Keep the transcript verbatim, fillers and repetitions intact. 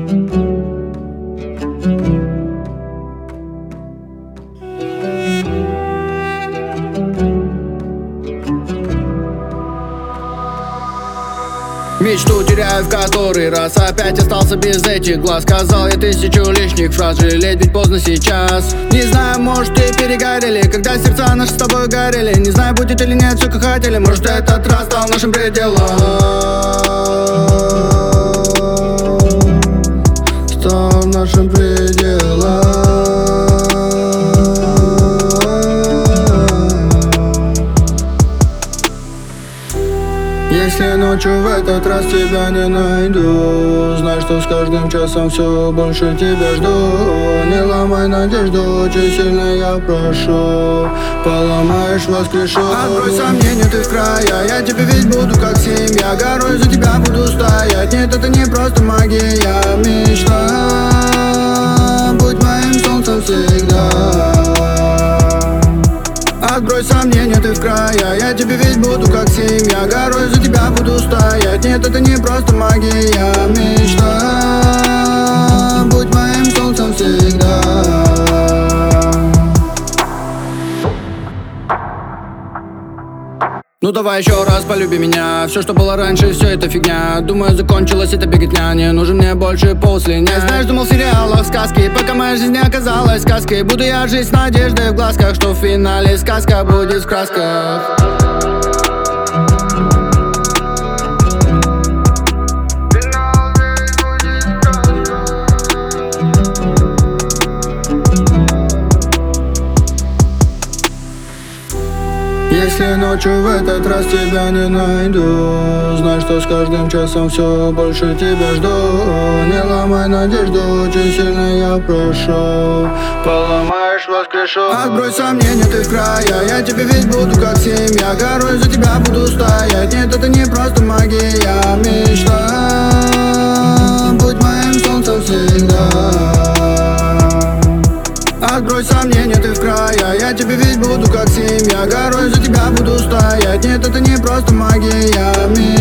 Мечту теряю в который раз, опять остался без этих глаз. Сказал я тысячу лишних фраз, жалеть ведь поздно сейчас. Не знаю, может и перегорели, когда сердца наши с тобой горели. Не знаю, будет или нет, все как хотели, может этот раз стал нашим пределом. Стал нашим пределом. Если ночью в этот раз тебя не найду, знай, что с каждым часом все больше тебя жду. Не ломай надежду, очень сильно я прошу. Поломаешь, воскрешу. Отбрось сомнения, ты в края, я тебе ведь буду как семья. Горой за тебя буду стоять, нет, это не просто магия. Мечта, будь моим солнцем всегда. Отбрось сомнения, ты в края, я тебе ведь буду как семья. Горой за тебя буду стоять, нет, это не просто магия. Мечта, будь моим солнцем всегда. Ну давай еще раз полюби меня. Все, что было раньше, все это фигня. Думаю, закончилась эта беготня, не нужен мне больше после дня. Знаешь, думал в сериалах сказки, пока моя жизнь не оказалась сказкой. Буду я жить с надеждой в глазках, что в финале сказка будет в красках. Если ночью в этот раз тебя не найду, знай, что с каждым часом все больше тебя жду. Не ломай надежду, очень сильно я прошу. Поломаешь, воскрешу. Отбрось сомнения, ты в края, я тебе ведь буду как семья. Горой за тебя буду стоять, нет, это не просто магия. Мечта, будь моим солнцем всегда. Отбрось сомнения, ты в края, я тебе ведь буду как семья. Горой за тебя буду стоять, нет, это не просто магия.